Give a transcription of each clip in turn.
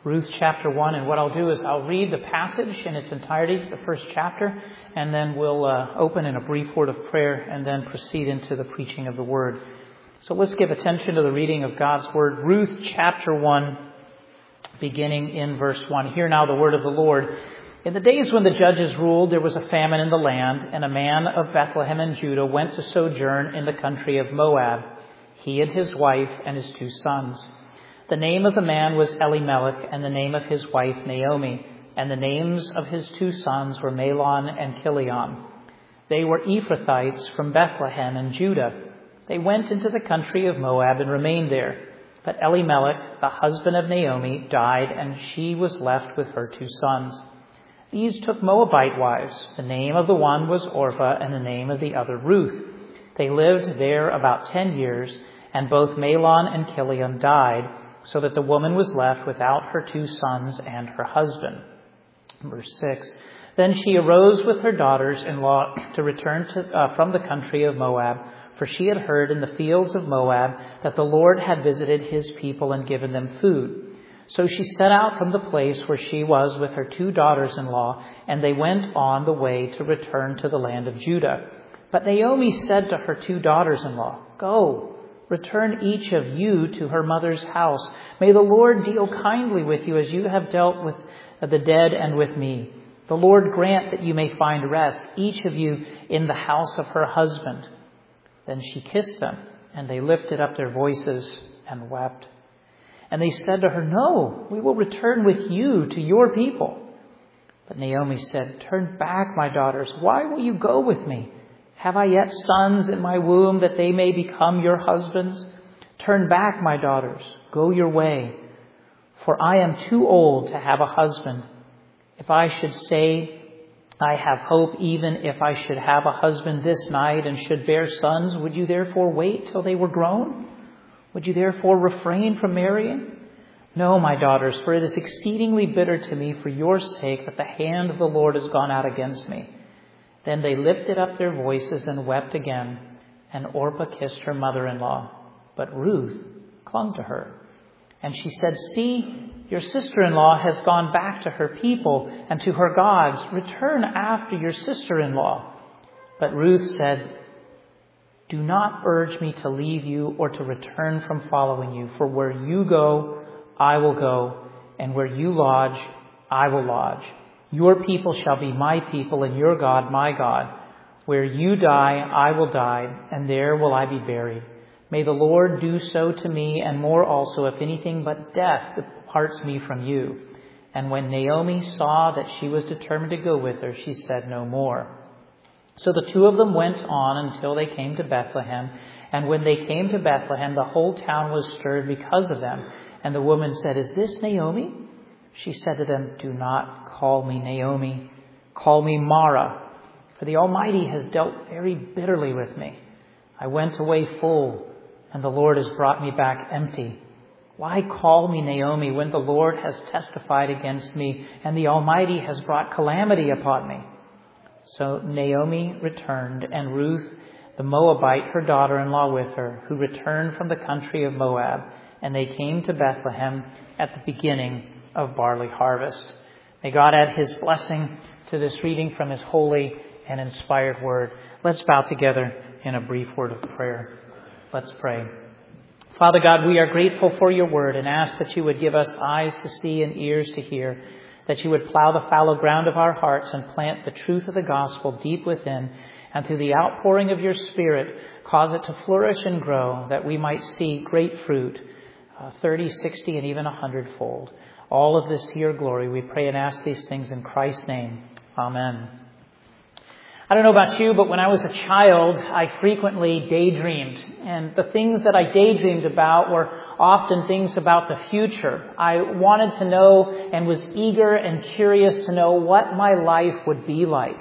Ruth chapter 1. And what I'll do is I'll read the passage in its entirety, the first chapter, and then we'll open in a brief word of prayer and then proceed into the preaching of the Word. So let's give attention to the reading of God's Word. Ruth chapter 1, beginning in verse 1. Hear now the word of the Lord. In the days when the judges ruled, there was a famine in the land, and a man of Bethlehem in Judah went to sojourn in the country of Moab, he and his wife and his 2 sons. The name of the man was Elimelech, and the name of his wife Naomi, and the names of his 2 sons were Mahlon and Chilion. They were Ephrathites from Bethlehem in Judah. They went into the country of Moab and remained there. But Elimelech, the husband of Naomi, died, and she was left with her 2 sons. These took Moabite wives. The name of the one was Orpah, and the name of the other Ruth. They lived there about 10 years, and both Mahlon and Chilion died, so that the woman was left without her 2 sons and her husband. Verse 6. Then she arose with her daughters-in-law to return from the country of Moab, for she had heard in the fields of Moab that the Lord had visited his people and given them food. So she set out from the place where she was with her 2 daughters-in-law, and they went on the way to return to the land of Judah. But Naomi said to her 2 daughters-in-law, "Go, return each of you to her mother's house. May the Lord deal kindly with you as you have dealt with the dead and with me. The Lord grant that you may find rest, each of you in the house of her husband." Then she kissed them, and they lifted up their voices and wept. And they said to her, "No, we will return with you to your people." But Naomi said, "Turn back, my daughters. Why will you go with me? Have I yet sons in my womb that they may become your husbands? Turn back, my daughters. Go your way. For I am too old to have a husband. If I should say, I have hope, even if I should have a husband this night and should bear sons, would you therefore wait till they were grown? Would you therefore refrain from marrying? No, my daughters, for it is exceedingly bitter to me for your sake that the hand of the Lord has gone out against me." Then they lifted up their voices and wept again, and Orpah kissed her mother-in-law. But Ruth clung to her. And she said, "See, your sister-in-law has gone back to her people and to her gods. Return after your sister-in-law." But Ruth said, "Do not urge me to leave you or to return from following you. For where you go, I will go, and where you lodge, I will lodge. Your people shall be my people, and your God my God. Where you die, I will die, and there will I be buried. May the Lord do so to me, and more also, if anything but death departs me from you." And when Naomi saw that she was determined to go with her, she said no more. So the 2 of them went on until they came to Bethlehem. And when they came to Bethlehem, the whole town was stirred because of them. And the woman said, "Is this Naomi?" She said to them, "Do not call me Naomi. Call me Mara. For the Almighty has dealt very bitterly with me. I went away full, and the Lord has brought me back empty. Why call me Naomi when the Lord has testified against me, and the Almighty has brought calamity upon me?" So Naomi returned, and Ruth the Moabite, her daughter-in-law, with her, who returned from the country of Moab, and they came to Bethlehem at the beginning of barley harvest. May God add his blessing to this reading from his holy and inspired word. Let's bow together in a brief word of prayer. Let's pray. Father God, we are grateful for your word and ask that you would give us eyes to see and ears to hear, that you would plow the fallow ground of our hearts and plant the truth of the gospel deep within, and through the outpouring of your Spirit, cause it to flourish and grow, that we might see great fruit, 30, 60, and even 100-fold. All of this to your glory. We pray and ask these things in Christ's name. Amen. I don't know about you, but when I was a child, I frequently daydreamed. And the things that I daydreamed about were often things about the future. I wanted to know and was eager and curious to know what my life would be like.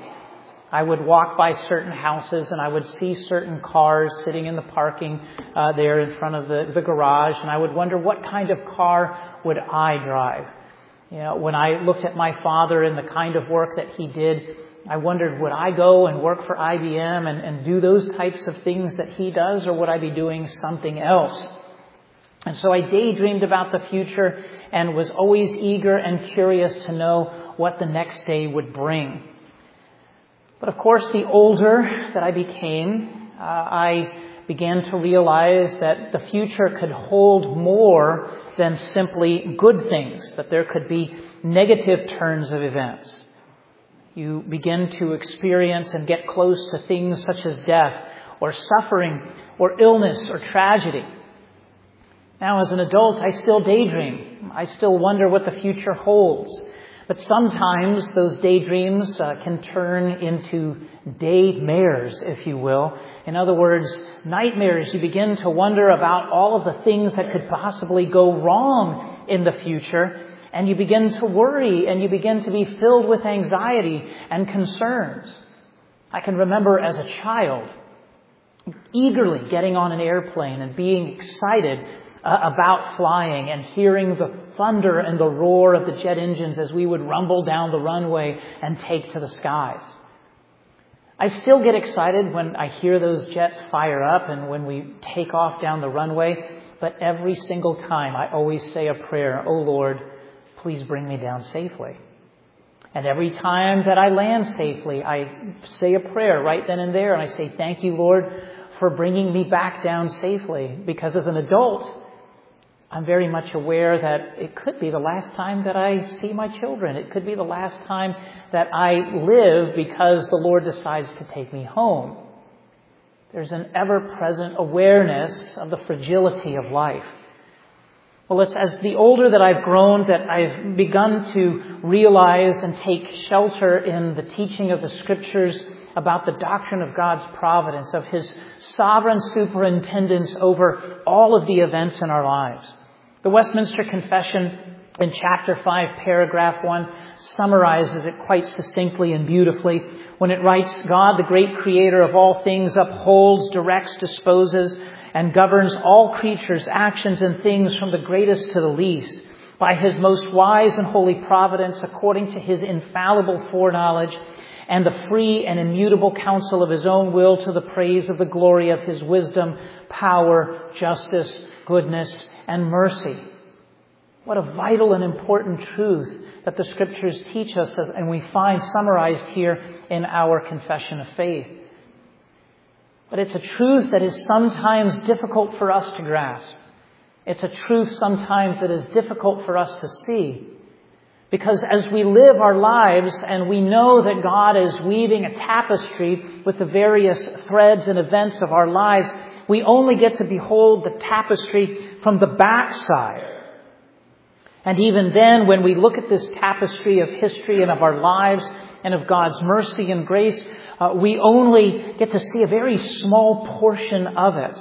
I would walk by certain houses and I would see certain cars sitting in the parking there in front of the garage. And I would wonder, what kind of car would I drive? You know, when I looked at my father and the kind of work that he did, I wondered, would I go and work for IBM and do those types of things that he does, or would I be doing something else? And so I daydreamed about the future, and was always eager and curious to know what the next day would bring. But of course, the older that I became, I began to realize that the future could hold more than simply good things, that there could be negative turns of events. You begin to experience and get close to things such as death or suffering or illness or tragedy. Now, as an adult, I still daydream. I still wonder what the future holds. But sometimes those daydreams can turn into daymares, if you will. In other words, nightmares. You begin to wonder about all of the things that could possibly go wrong in the future. And you begin to worry, and you begin to be filled with anxiety and concerns. I can remember as a child eagerly getting on an airplane and being excited about flying and hearing the thunder and the roar of the jet engines as we would rumble down the runway and take to the skies. I still get excited when I hear those jets fire up and when we take off down the runway, but every single time I always say a prayer, "Oh Lord, please bring me down safely." And every time that I land safely, I say a prayer right then and there, and I say, "Thank you, Lord, for bringing me back down safely." Because as an adult, I'm very much aware that it could be the last time that I see my children. It could be the last time that I live because the Lord decides to take me home. There's an ever-present awareness of the fragility of life. Well, it's as the older that I've grown that I've begun to realize and take shelter in the teaching of the Scriptures about the doctrine of God's providence, of His sovereign superintendence over all of the events in our lives. The Westminster Confession in chapter 5, paragraph 1, summarizes it quite succinctly and beautifully when it writes, "God, the great creator of all things, upholds, directs, disposes, and governs all creatures, actions, and things from the greatest to the least, by His most wise and holy providence, according to His infallible foreknowledge, and the free and immutable counsel of His own will, to the praise of the glory of His wisdom, power, justice, goodness, and mercy." What a vital and important truth that the Scriptures teach us, and we find summarized here in our confession of faith. But it's a truth that is sometimes difficult for us to grasp. It's a truth sometimes that is difficult for us to see. Because as we live our lives and we know that God is weaving a tapestry with the various threads and events of our lives, we only get to behold the tapestry from the backside. And even then, when we look at this tapestry of history and of our lives and of God's mercy and grace, we only get to see a very small portion of it.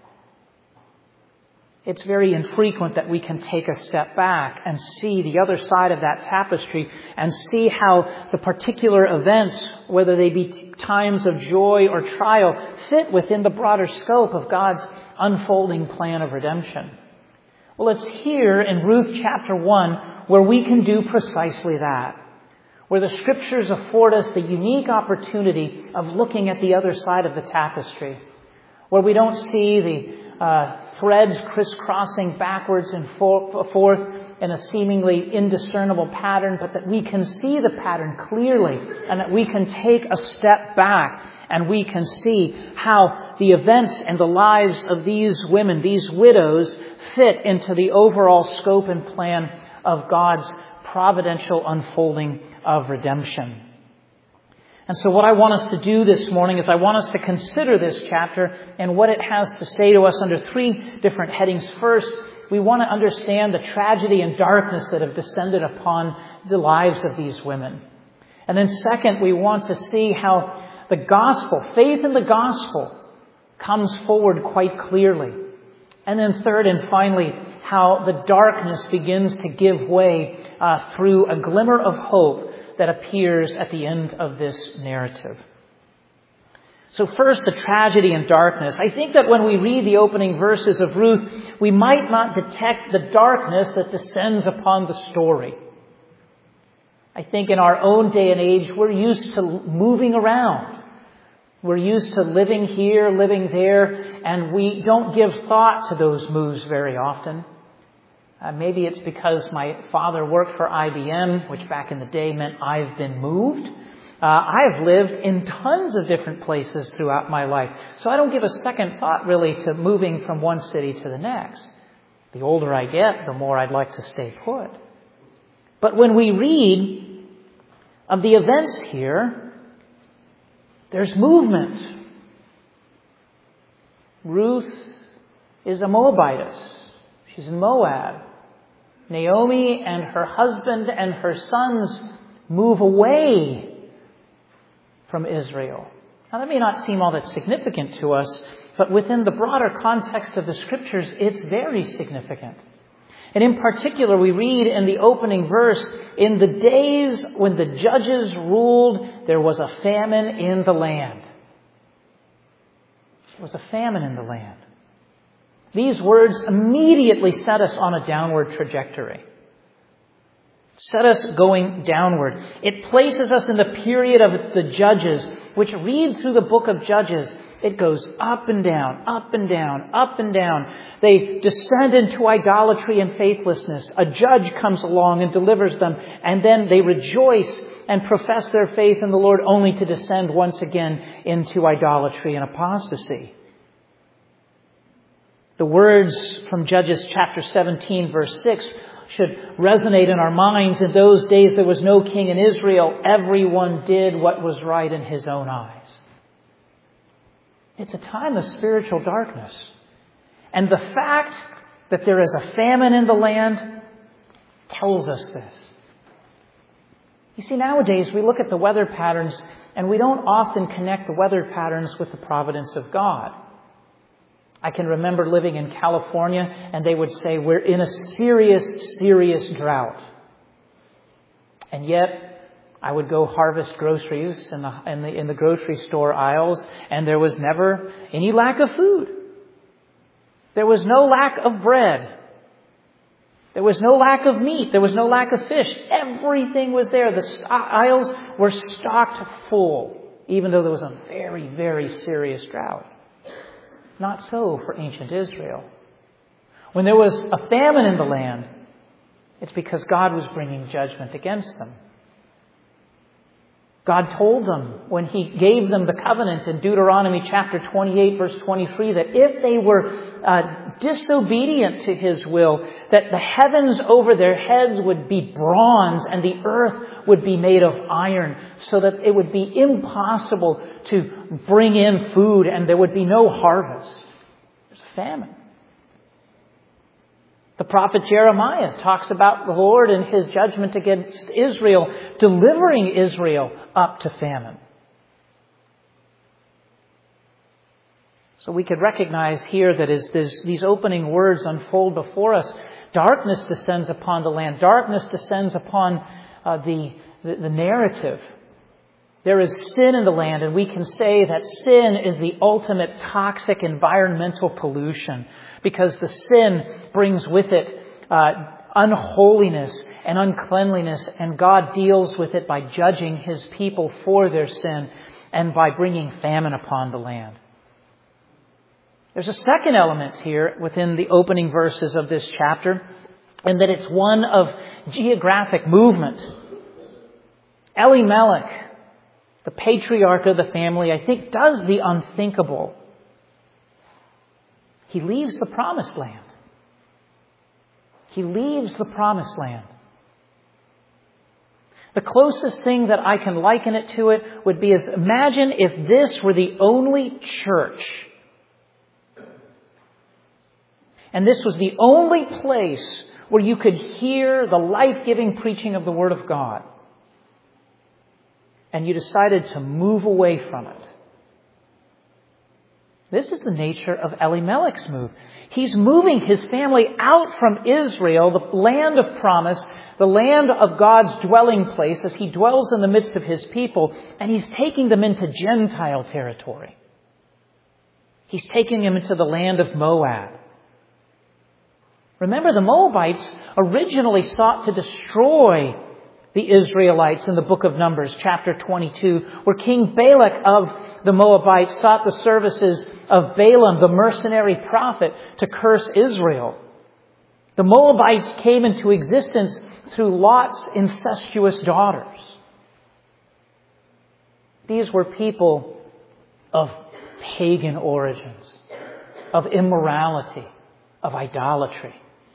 It's very infrequent that we can take a step back and see the other side of that tapestry and see how the particular events, whether they be times of joy or trial, fit within the broader scope of God's unfolding plan of redemption. Well, it's here in Ruth chapter 1 where we can do precisely that, where the Scriptures afford us the unique opportunity of looking at the other side of the tapestry, where we don't see the threads crisscrossing backwards and forth in a seemingly indiscernible pattern, but that we can see the pattern clearly and that we can take a step back and we can see how the events and the lives of these women, these widows, fit into the overall scope and plan of God's providential unfolding of redemption. And so what I want us to do this morning is I want us to consider this chapter and what it has to say to us under three different headings. First, we want to understand the tragedy and darkness that have descended upon the lives of these women. And then second, we want to see how the gospel, faith in the gospel, comes forward quite clearly. And then third and finally, how the darkness begins to give way through a glimmer of hope that appears at the end of this narrative. So first, the tragedy and darkness. I think that when we read the opening verses of Ruth, we might not detect the darkness that descends upon the story. I think in our own day and age, we're used to moving around. We're used to living here, living there, and we don't give thought to those moves very often. Maybe it's because my father worked for IBM, which back in the day meant I've been moved. I've lived in tons of different places throughout my life, so I don't give a second thought really to moving from one city to the next. The older I get, the more I'd like to stay put. But when we read of the events here, there's movement. Ruth is a Moabitess. She's in Moab. Naomi and her husband and her sons move away from Israel. Now, that may not seem all that significant to us, but within the broader context of the Scriptures, it's very significant. And in particular, we read in the opening verse, in the days when the judges ruled, there was a famine in the land. There was a famine in the land. These words immediately set us on a downward trajectory. Set us going downward. It places us in the period of the Judges, which read through the book of Judges. It goes up and down, up and down, up and down. They descend into idolatry and faithlessness. A judge comes along and delivers them, and then they rejoice and profess their faith in the Lord, only to descend once again into idolatry and apostasy. The words from Judges chapter 17, verse 6 should resonate in our minds. In those days there was no king in Israel. Everyone did what was right in his own eyes. It's a time of spiritual darkness. And the fact that there is a famine in the land tells us this. You see, nowadays we look at the weather patterns and we don't often connect the weather patterns with the providence of God. I can remember living in California, and they would say, we're in a serious, serious drought. And yet, I would go harvest groceries in the grocery store aisles, and there was never any lack of food. There was no lack of bread. There was no lack of meat. There was no lack of fish. Everything was there. The aisles were stocked full, even though there was a very, very serious drought. Not so for ancient Israel. When there was a famine in the land, it's because God was bringing judgment against them. God told them when He gave them the covenant in Deuteronomy chapter 28, verse 23, that if they were disobedient to His will, that the heavens over their heads would be bronze and the earth would be made of iron, so that it would be impossible to bring in food and there would be no harvest. There's a famine. The prophet Jeremiah talks about the Lord and His judgment against Israel, delivering Israel up to famine. So we could recognize here that as these opening words unfold before us, darkness descends upon the land. Darkness descends upon the narrative. There is sin in the land, and we can say that sin is the ultimate toxic environmental pollution, because the sin brings with it unholiness and uncleanliness, and God deals with it by judging His people for their sin and by bringing famine upon the land. There's a second element here within the opening verses of this chapter, and that it's one of geographic movement. Elimelech, the patriarch of the family, I think does the unthinkable. He leaves the promised land. He leaves the promised land. The closest thing that I can liken it to it would be as, imagine if this were the only church. And this was the only place where you could hear the life-giving preaching of the Word of God. And you decided to move away from it. This is the nature of Elimelech's move. He's moving his family out from Israel, the land of promise, the land of God's dwelling place, as He dwells in the midst of His people, and He's taking them into Gentile territory. He's taking them into the land of Moab. Remember, the Moabites originally sought to destroy the Israelites in the book of Numbers, chapter 22, where King Balak of the Moabites sought the services of Balaam, the mercenary prophet, to curse Israel. The The Moabites came into existence through Lot's incestuous daughters. These were people of pagan origins, of immorality, of idolatry.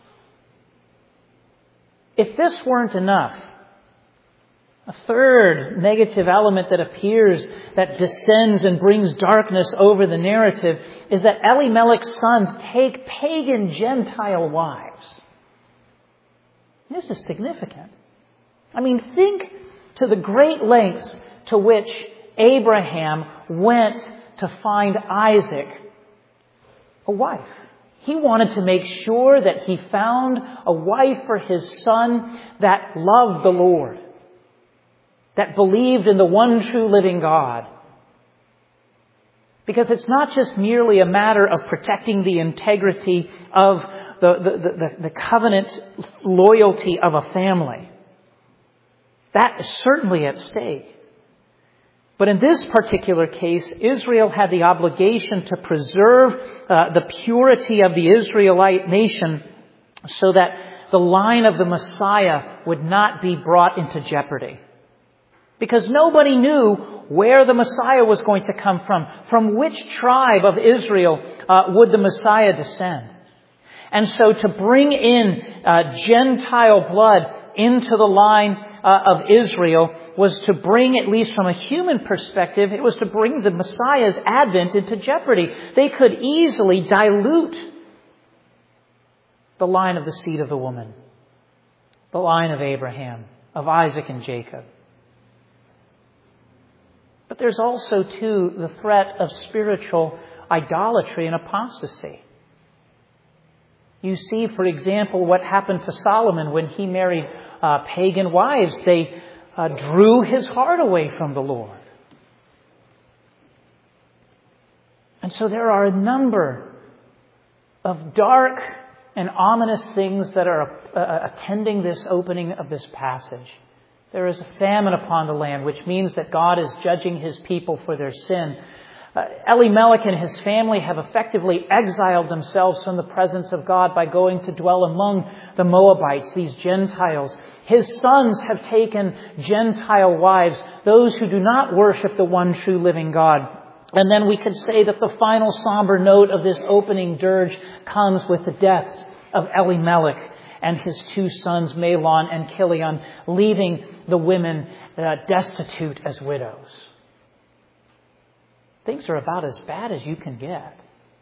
If this weren't enough, a third negative element that appears, that descends and brings darkness over the narrative, is that Elimelech's sons take pagan Gentile wives. This is significant. I mean, think to the great lengths to which Abraham went to find Isaac a wife. He wanted to make sure that he found a wife for his son that loved the Lord, that believed in the one true living God. Because it's not just merely a matter of protecting the integrity of the covenant loyalty of a family. That is certainly at stake. But in this particular case, Israel had the obligation to preserve the purity of the Israelite nation so that the line of the Messiah would not be brought into jeopardy. Because nobody knew where the Messiah was going to come from which tribe of Israel would the Messiah descend. And so to bring in Gentile blood into the line of Israel was to bring, at least from a human perspective, it was to bring the Messiah's advent into jeopardy. They could easily dilute the line of the seed of the woman, the line of Abraham, of Isaac and Jacob. But there's also, too, the threat of spiritual idolatry and apostasy. You see, for example, what happened to Solomon when he married pagan wives. They drew his heart away from the Lord. And so there are a number of dark and ominous things that are attending this opening of this passage. There is a famine upon the land, which means that God is judging His people for their sin. Elimelech and his family have effectively exiled themselves from the presence of God by going to dwell among the Moabites, these Gentiles. His sons have taken Gentile wives, those who do not worship the one true living God. And then we could say that the final somber note of this opening dirge comes with the deaths of Elimelech and his two sons, Mahlon and Chilion, leaving the women destitute as widows. Things are about as bad as you can get.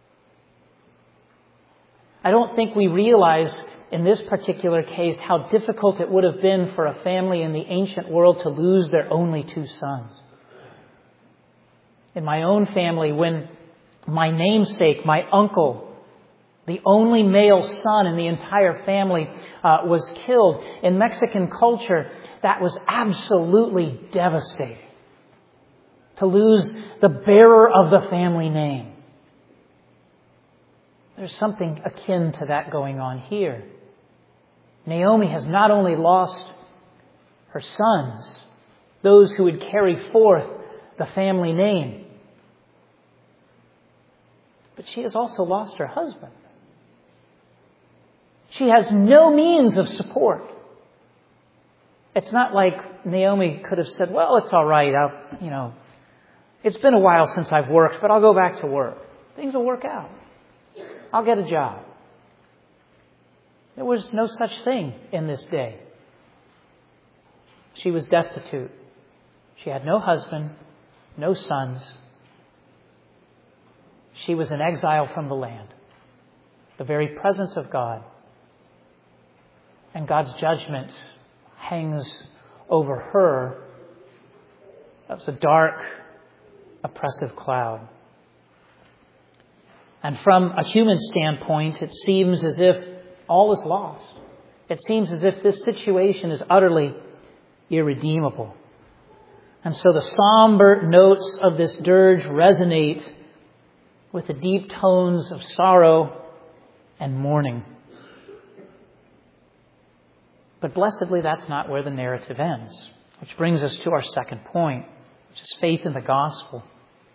I don't think we realize in this particular case how difficult it would have been for a family in the ancient world to lose their only two sons. In my own family, when my namesake, my uncle, the only male son in the entire family, was killed, in Mexican culture, that was absolutely devastating. To lose the bearer of the family name. There's something akin to that going on here. Naomi has not only lost her sons, those who would carry forth the family name, but she has also lost her husband. She has no means of support. It's not like Naomi could have said, well, it's all right, it's been a while since I've worked, but I'll go back to work. Things will work out. I'll get a job. There was no such thing in this day. She was destitute. She had no husband, no sons. She was in exile from the land, the very presence of God. And God's judgment hangs over her. That was a dark, oppressive cloud. And from a human standpoint, it seems as if all is lost. It seems as if this situation is utterly irredeemable. And so the somber notes of this dirge resonate with the deep tones of sorrow and mourning. But blessedly, that's not where the narrative ends. Which brings us to our second point, which is faith in the gospel.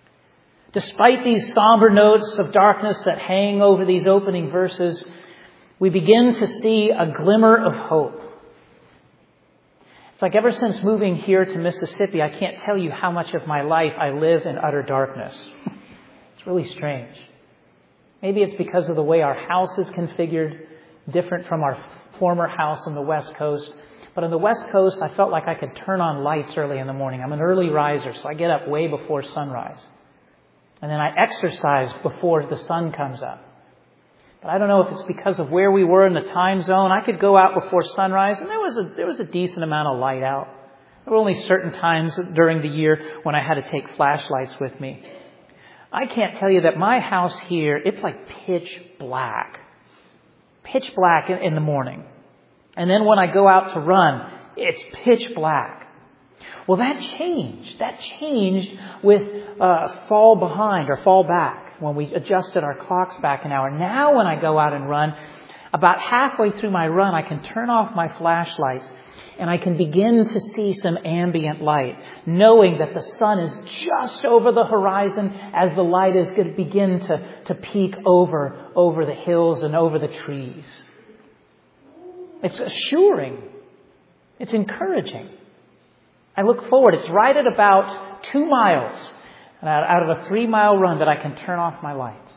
Despite these somber notes of darkness that hang over these opening verses, we begin to see a glimmer of hope. It's like ever since moving here to Mississippi, I can't tell you how much of my life I live in utter darkness. It's really strange. Maybe it's because of the way our house is configured, different from our former house on the West Coast. But on the West Coast, I felt like I could turn on lights early in the morning. I'm an early riser, so I get up way before sunrise. And then I exercise before the sun comes up. But I don't know if it's because of where we were in the time zone. I could go out before sunrise, and there was a decent amount of light out. There were only certain times during the year when I had to take flashlights with me. I can't tell you that my house here, it's like pitch black. Pitch black in the morning. And then when I go out to run, it's pitch black. Well, that changed. That changed with fall behind or fall back when we adjusted our clocks back an hour. Now when I go out and run, about halfway through my run, I can turn off my flashlights and I can begin to see some ambient light, knowing that the sun is just over the horizon as the light is going to begin to peek over the hills and over the trees. It's assuring. It's encouraging. I look forward. It's right at about 2 miles out of a 3-mile run that I can turn off my lights.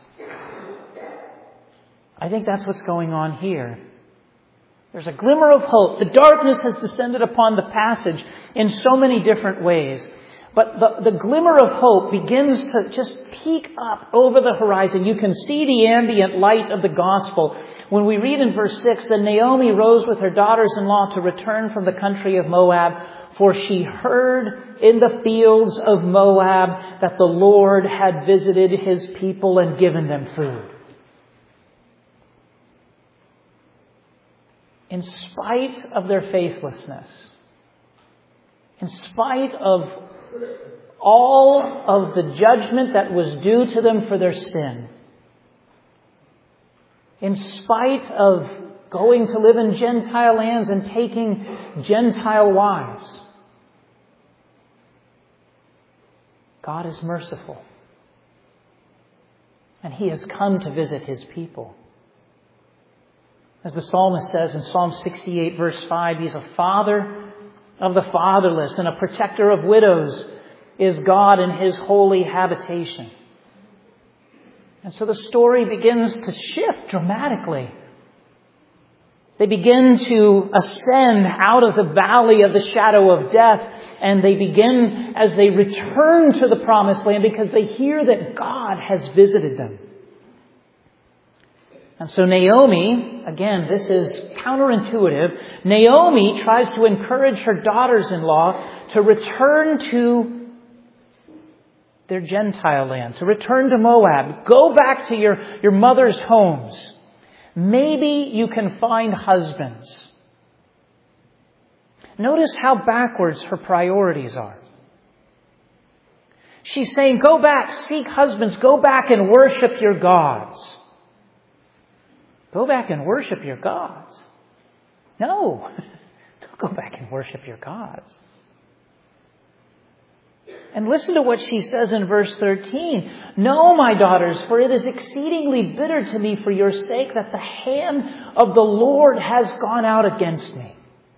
I think that's what's going on here. There's a glimmer of hope. The darkness has descended upon the passage in so many different ways. But the glimmer of hope begins to just peek up over the horizon. You can see the ambient light of the gospel. When we read in verse 6, that Naomi rose with her daughters-in-law to return from the country of Moab, for she heard in the fields of Moab that the Lord had visited his people and given them food. In spite of their faithlessness, in spite of all of the judgment that was due to them for their sin, in spite of going to live in Gentile lands and taking Gentile wives, God is merciful. And he has come to visit his people. As the psalmist says in Psalm 68, verse 5, he's a father of the fatherless and a protector of widows is God in his holy habitation. And so the story begins to shift dramatically. They begin to ascend out of the valley of the shadow of death, and they begin as they return to the promised land because they hear that God has visited them. And so Naomi, again, this is counterintuitive. Naomi tries to encourage her daughters-in-law to return to their Gentile land, to return to Moab. Go back to your mother's homes. Maybe you can find husbands. Notice how backwards her priorities are. She's saying, go back, seek husbands, go back and worship your gods. Go back and worship your gods. No, don't go back and worship your gods. And listen to what she says in verse 13. No, my daughters, for it is exceedingly bitter to me for your sake that the hand of the Lord has gone out against me.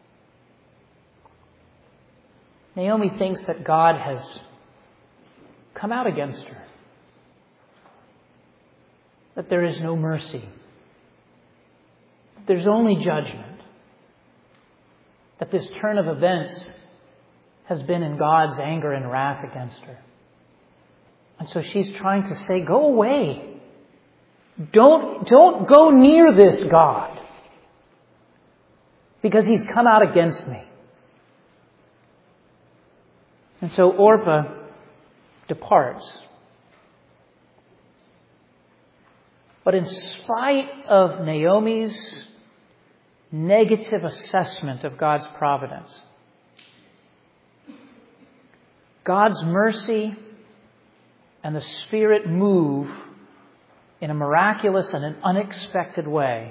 Naomi thinks that God has come out against her. That there is no mercy. There's only judgment. That this turn of events has been in God's anger and wrath against her. And so she's trying to say, go away. Don't go near this God. Because he's come out against me. And so Orpah departs. But in spite of Naomi's negative assessment of God's providence, God's mercy and the Spirit move in a miraculous and an unexpected way.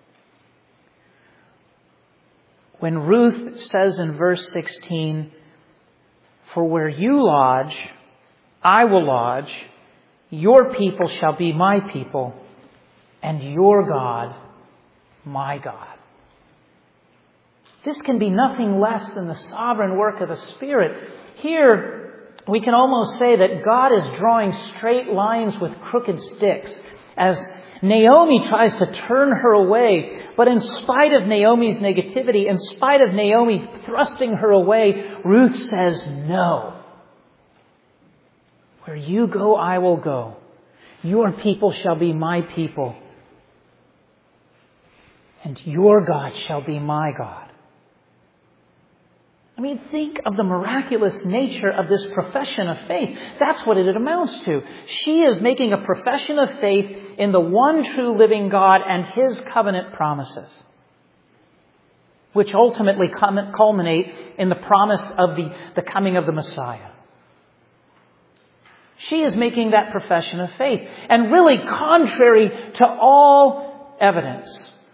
When Ruth says in verse 16, for where you lodge, I will lodge, your people shall be my people, and your God, my God. This can be nothing less than the sovereign work of the Spirit. Here, we can almost say that God is drawing straight lines with crooked sticks as Naomi tries to turn her away. But in spite of Naomi's negativity, in spite of Naomi thrusting her away, Ruth says, no. Where you go, I will go. Your people shall be my people. And your God shall be my God. I mean, think of the miraculous nature of this profession of faith. That's what it amounts to. She is making a profession of faith in the one true living God and His covenant promises, which ultimately culminate in the promise of the coming of the Messiah. She is making that profession of faith. And really contrary to all evidence.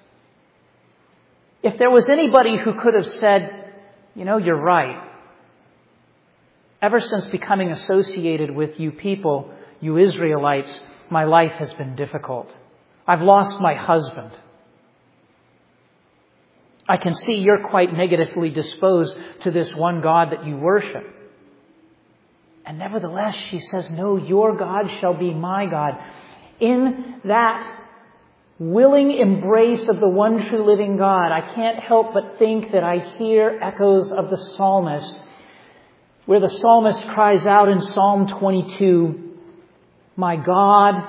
If there was anybody who could have said, you know, you're right. Ever since becoming associated with you people, you Israelites, my life has been difficult. I've lost my husband. I can see you're quite negatively disposed to this one God that you worship. And nevertheless, she says, no, your God shall be my God. In that willing embrace of the one true living God, I can't help but think that I hear echoes of the psalmist, where the psalmist cries out in Psalm 22, my God,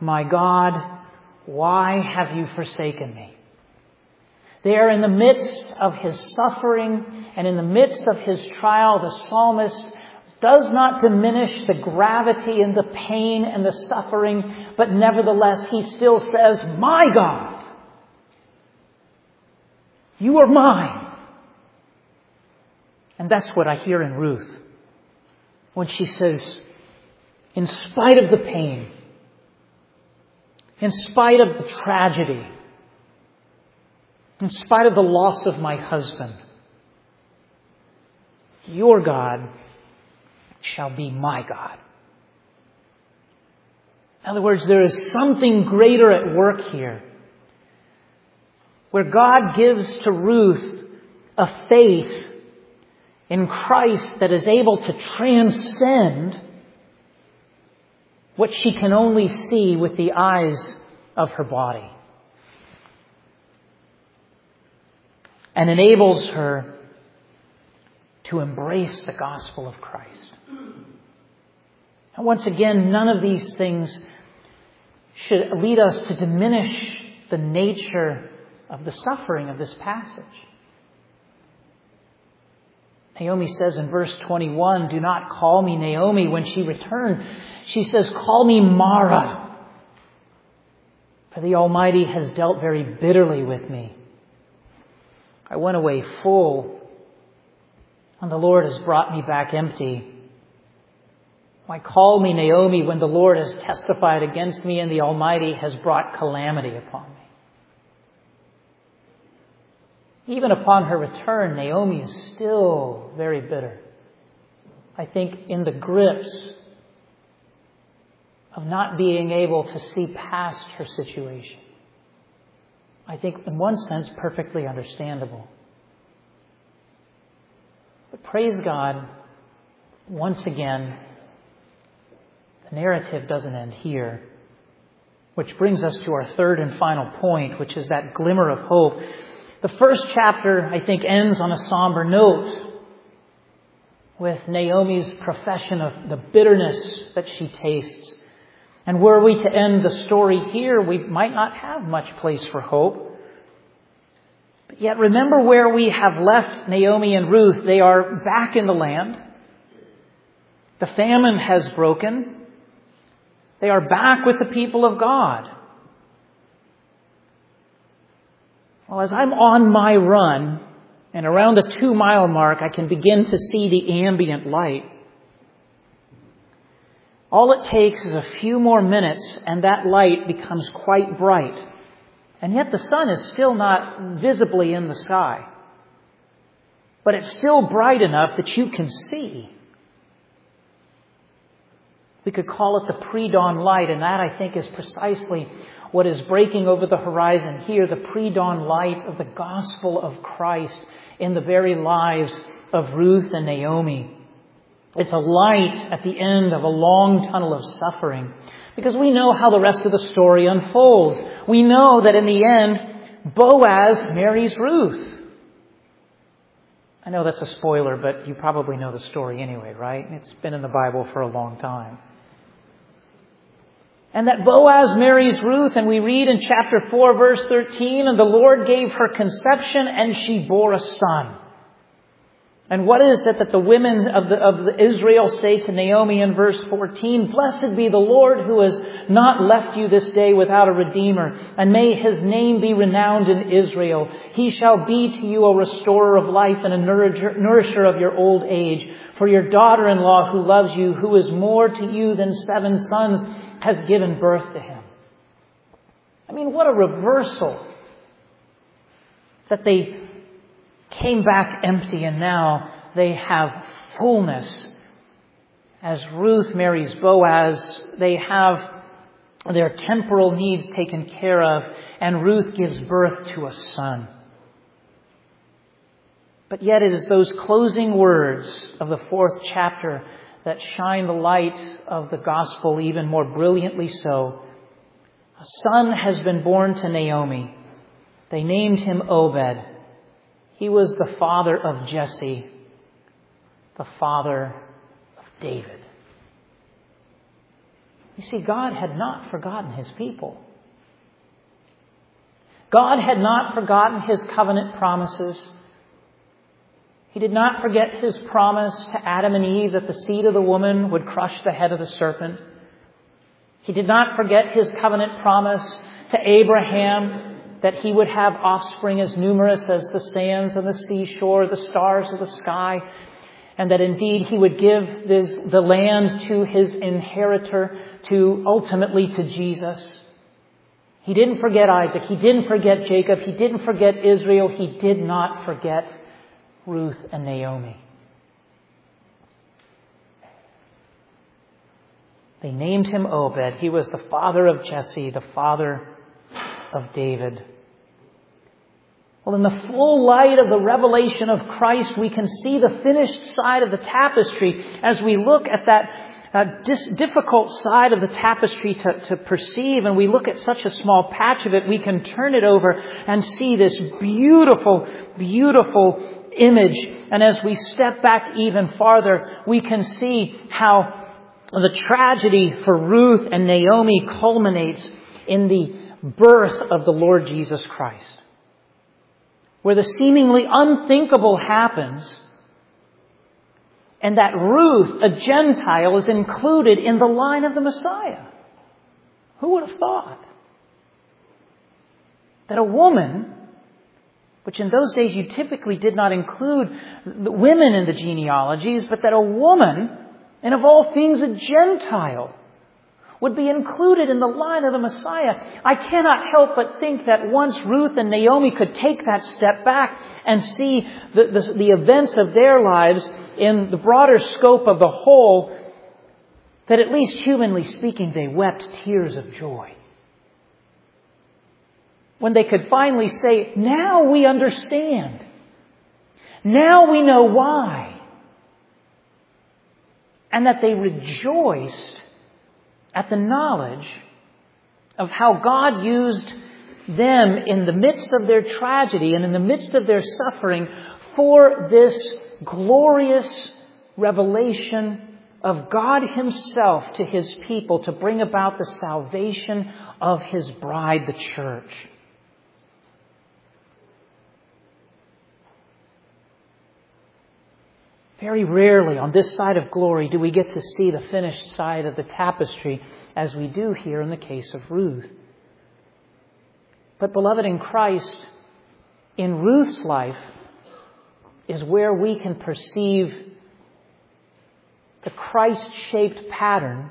why have you forsaken me? There in the midst of his suffering and in the midst of his trial, the psalmist does not diminish the gravity and the pain and the suffering, but nevertheless he still says, my God, you are mine. And that's what I hear in Ruth when she says, in spite of the pain, in spite of the tragedy, in spite of the loss of my husband, your God shall be my God. In other words, there is something greater at work here, where God gives to Ruth a faith in Christ that is able to transcend what she can only see with the eyes of her body, and enables her to embrace the gospel of Christ. And once again, none of these things should lead us to diminish the nature of the suffering of this passage. Naomi says in verse 21, do not call me Naomi. When she returned, she says, call me Mara. For the Almighty has dealt very bitterly with me. I went away full, and the Lord has brought me back empty. Why call me Naomi when the Lord has testified against me and the Almighty has brought calamity upon me? Even upon her return, Naomi is still very bitter. I think in the grips of not being able to see past her situation. I think in one sense perfectly understandable. But praise God, once again, the narrative doesn't end here. Which brings us to our third and final point, which is that glimmer of hope. The first chapter, I think, ends on a somber note with Naomi's profession of the bitterness that she tastes. And were we to end the story here, we might not have much place for hope. But yet remember where we have left Naomi and Ruth. They are back in the land. The famine has broken. They are back with the people of God. Well, as I'm on my run, and around the 2-mile mark, I can begin to see the ambient light. All it takes is a few more minutes, and that light becomes quite bright. And yet the sun is still not visibly in the sky. But it's still bright enough that you can see. We could call it the pre-dawn light, and that, I think, is precisely what is breaking over the horizon here, the pre-dawn light of the gospel of Christ in the very lives of Ruth and Naomi. It's a light at the end of a long tunnel of suffering, because we know how the rest of the story unfolds. We know that in the end, Boaz marries Ruth. I know that's a spoiler, but you probably know the story anyway, right? It's been in the Bible for a long time. And that Boaz marries Ruth, and we read in chapter 4, verse 13, and the Lord gave her conception, and she bore a son. And what is it that the women of Israel say to Naomi in verse 14? Blessed be the Lord who has not left you this day without a redeemer, and may his name be renowned in Israel. He shall be to you a restorer of life and a nourisher of your old age. For your daughter-in-law who loves you, who is more to you than 7 sons, has given birth to him. I mean, what a reversal that they came back empty and now they have fullness. As Ruth marries Boaz, they have their temporal needs taken care of, and Ruth gives birth to a son. But yet it is those closing words of the 4th chapter that shine the light of the gospel even more brilliantly so. A son has been born to Naomi. They named him Obed. He was the father of Jesse, the father of David. You see, God had not forgotten his people. God had not forgotten his covenant promises. He did not forget his promise to Adam and Eve that the seed of the woman would crush the head of the serpent. He did not forget his covenant promise to Abraham that he would have offspring as numerous as the sands on the seashore, the stars of the sky, and that indeed he would give the land to his inheritor, ultimately to Jesus. He didn't forget Isaac. He didn't forget Jacob. He didn't forget Israel. He did not forget Ruth and Naomi. They named him Obed. He was the father of Jesse, the father of David. Well, in the full light of the revelation of Christ, we can see the finished side of the tapestry as we look at that difficult side of the tapestry to perceive, and we look at such a small patch of it, we can turn it over and see this beautiful, beautiful image. And as we step back even farther, we can see how the tragedy for Ruth and Naomi culminates in the birth of the Lord Jesus Christ, where the seemingly unthinkable happens, and that Ruth, a Gentile, is included in the line of the Messiah. Who would have thought that a woman, which in those days you typically did not include the women in the genealogies, but that a woman, and of all things a Gentile, would be included in the line of the Messiah. I cannot help but think that once Ruth and Naomi could take that step back and see the events of their lives in the broader scope of the whole, that at least humanly speaking, they wept tears of joy. When they could finally say, now we understand. Now we know why. And that they rejoiced at the knowledge of how God used them in the midst of their tragedy and in the midst of their suffering for this glorious revelation of God himself to his people to bring about the salvation of his bride, the church. Very rarely on this side of glory do we get to see the finished side of the tapestry as we do here in the case of Ruth. But beloved in Christ, in Ruth's life is where we can perceive the Christ-shaped pattern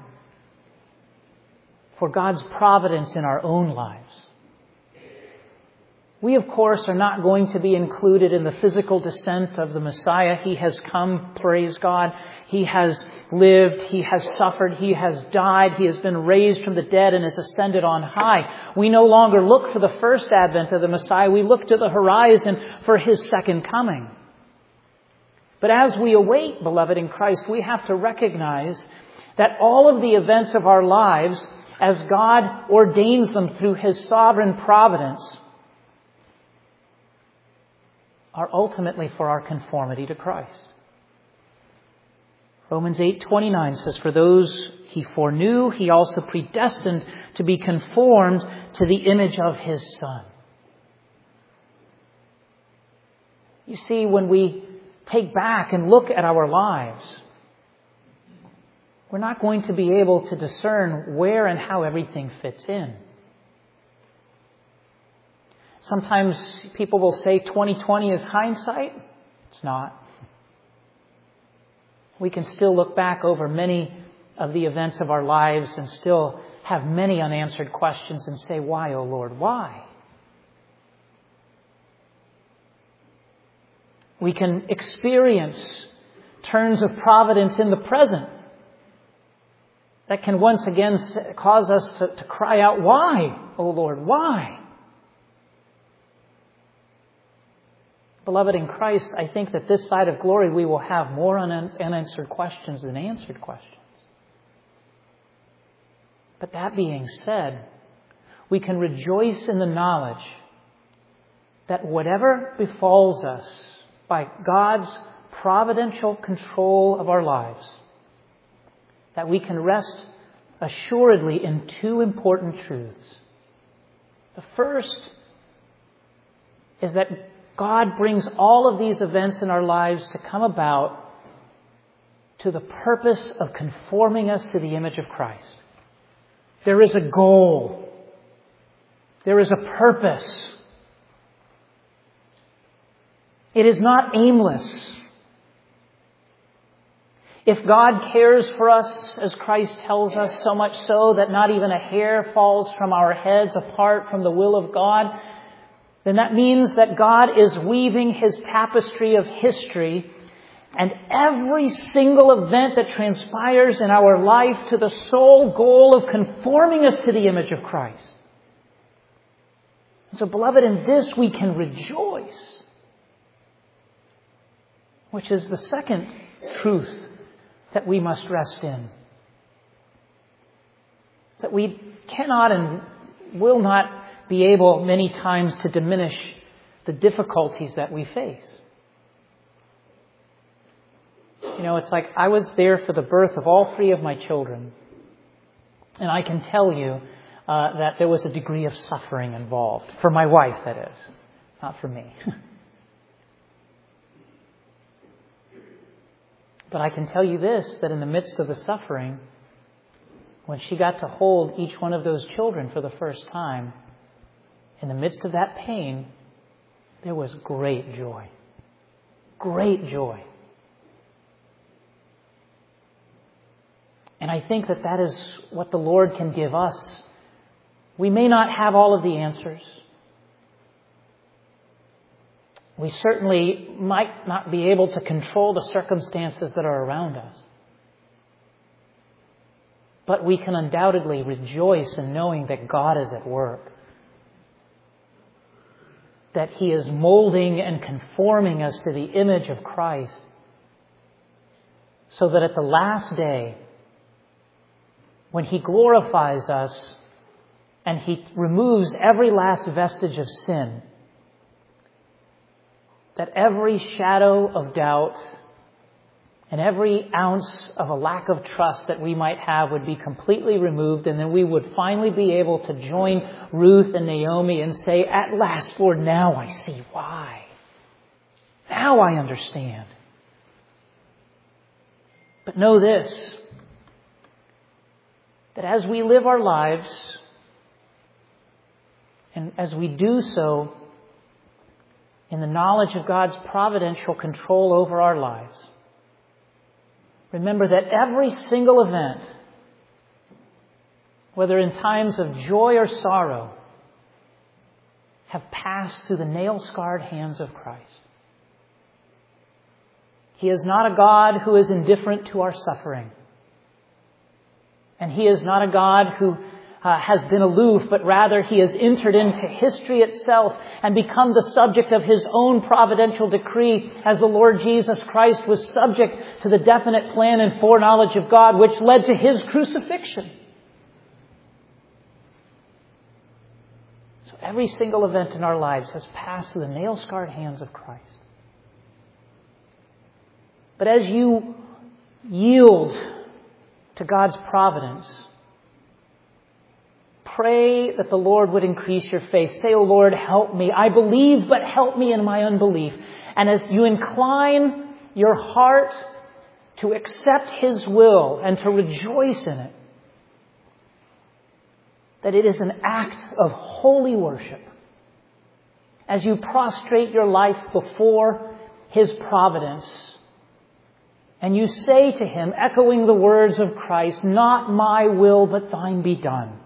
for God's providence in our own lives. We, of course, are not going to be included in the physical descent of the Messiah. He has come, praise God. He has lived. He has suffered. He has died. He has been raised from the dead and is ascended on high. We no longer look for the first advent of the Messiah. We look to the horizon for His second coming. But as we await, beloved in Christ, we have to recognize that all of the events of our lives, as God ordains them through His sovereign providence, are ultimately for our conformity to Christ. Romans 8:29 says, "For those He foreknew, He also predestined to be conformed to the image of His Son." You see, when we take back and look at our lives, we're not going to be able to discern where and how everything fits in. Sometimes people will say 2020 is hindsight. It's not. We can still look back over many of the events of our lives and still have many unanswered questions and say, "Why, O Lord, why?" We can experience turns of providence in the present that can once again cause us to cry out, "Why, O Lord, why?" Beloved in Christ, I think that this side of glory we will have more unanswered questions than answered questions. But that being said, we can rejoice in the knowledge that whatever befalls us by God's providential control of our lives, that we can rest assuredly in two important truths. The first is that God brings all of these events in our lives to come about to the purpose of conforming us to the image of Christ. There is a goal. There is a purpose. It is not aimless. If God cares for us, as Christ tells us, so much so that not even a hair falls from our heads apart from the will of God, then that means that God is weaving His tapestry of history, and every single event that transpires in our life to the sole goal of conforming us to the image of Christ. And so, beloved, in this we can rejoice, which is the second truth that we must rest in. That we cannot and will not be able many times to diminish the difficulties that we face. You know, it's like I was there for the birth of all three of my children. And I can tell you that there was a degree of suffering involved. For my wife, that is. Not for me. But I can tell you this, that in the midst of the suffering, when she got to hold each one of those children for the first time, in the midst of that pain, there was great joy. Great joy. And I think that that is what the Lord can give us. We may not have all of the answers. We certainly might not be able to control the circumstances that are around us. But we can undoubtedly rejoice in knowing that God is at work. That He is molding and conforming us to the image of Christ, so that at the last day, when He glorifies us and He removes every last vestige of sin, that every shadow of doubt and every ounce of a lack of trust that we might have would be completely removed, and then we would finally be able to join Ruth and Naomi and say, "At last, Lord, now I see why. Now I understand." But know this, that as we live our lives, and as we do so in the knowledge of God's providential control over our lives, remember that every single event, whether in times of joy or sorrow, have passed through the nail-scarred hands of Christ. He is not a God who is indifferent to our suffering. And He is not a God who has been aloof, but rather He has entered into history itself and become the subject of His own providential decree, as the Lord Jesus Christ was subject to the definite plan and foreknowledge of God, which led to His crucifixion. So every single event in our lives has passed through the nail-scarred hands of Christ. But as you yield to God's providence, pray that the Lord would increase your faith. Say, "O Lord, help me. I believe, but help me in my unbelief." And as you incline your heart to accept His will and to rejoice in it, that it is an act of holy worship. As you prostrate your life before His providence, and you say to Him, echoing the words of Christ, "Not my will, but thine be done."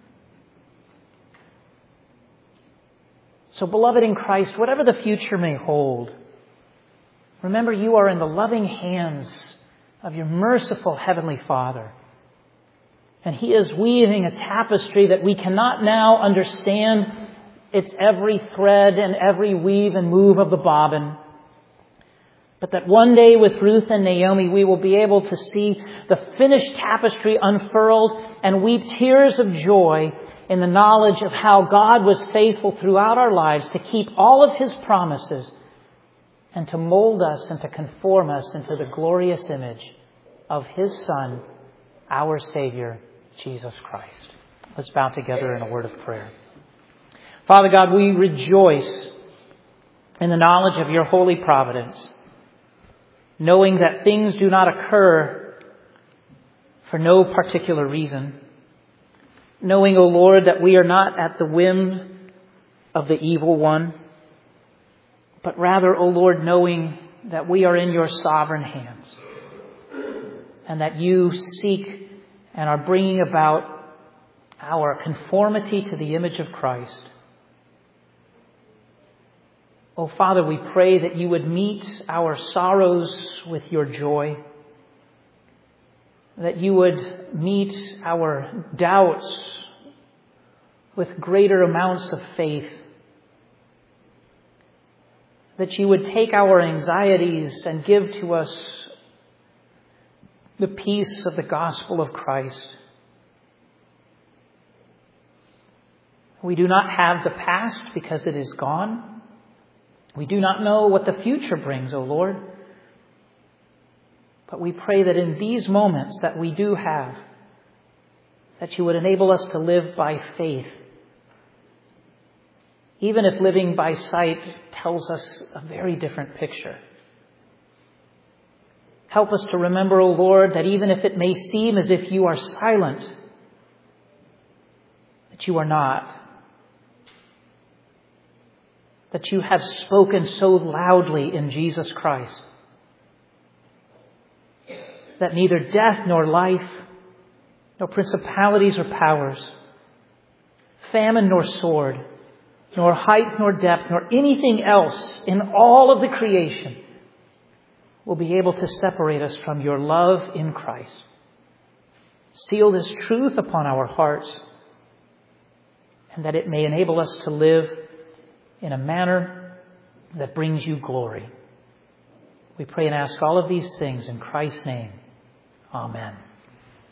So, beloved in Christ, whatever the future may hold, remember you are in the loving hands of your merciful Heavenly Father. And He is weaving a tapestry that we cannot now understand its every thread and every weave and move of the bobbin. But that one day with Ruth and Naomi, we will be able to see the finished tapestry unfurled and weep tears of joy in the knowledge of how God was faithful throughout our lives to keep all of His promises and to mold us and to conform us into the glorious image of His Son, our Savior, Jesus Christ. Let's bow together in a word of prayer. Father God, we rejoice in the knowledge of your holy providence, knowing that things do not occur for no particular reason. Knowing, O Lord, that we are not at the whim of the evil one, but rather, O Lord, knowing that we are in your sovereign hands and that you seek and are bringing about our conformity to the image of Christ. O Father, we pray that you would meet our sorrows with your joy, that you would meet our doubts with greater amounts of faith, that you would take our anxieties and give to us the peace of the gospel of Christ. We do not have the past because it is gone. We do not know what the future brings, O Lord. But we pray that in these moments that we do have, that you would enable us to live by faith, even if living by sight tells us a very different picture. Help us to remember, O Lord, that even if it may seem as if you are silent, that you are not. That you have spoken so loudly in Jesus Christ that neither death nor life, nor principalities or powers, famine nor sword, nor height nor depth, nor anything else in all of the creation will be able to separate us from your love in Christ. Seal this truth upon our hearts, and that it may enable us to live in a manner that brings you glory. We pray and ask all of these things in Christ's name. Amen.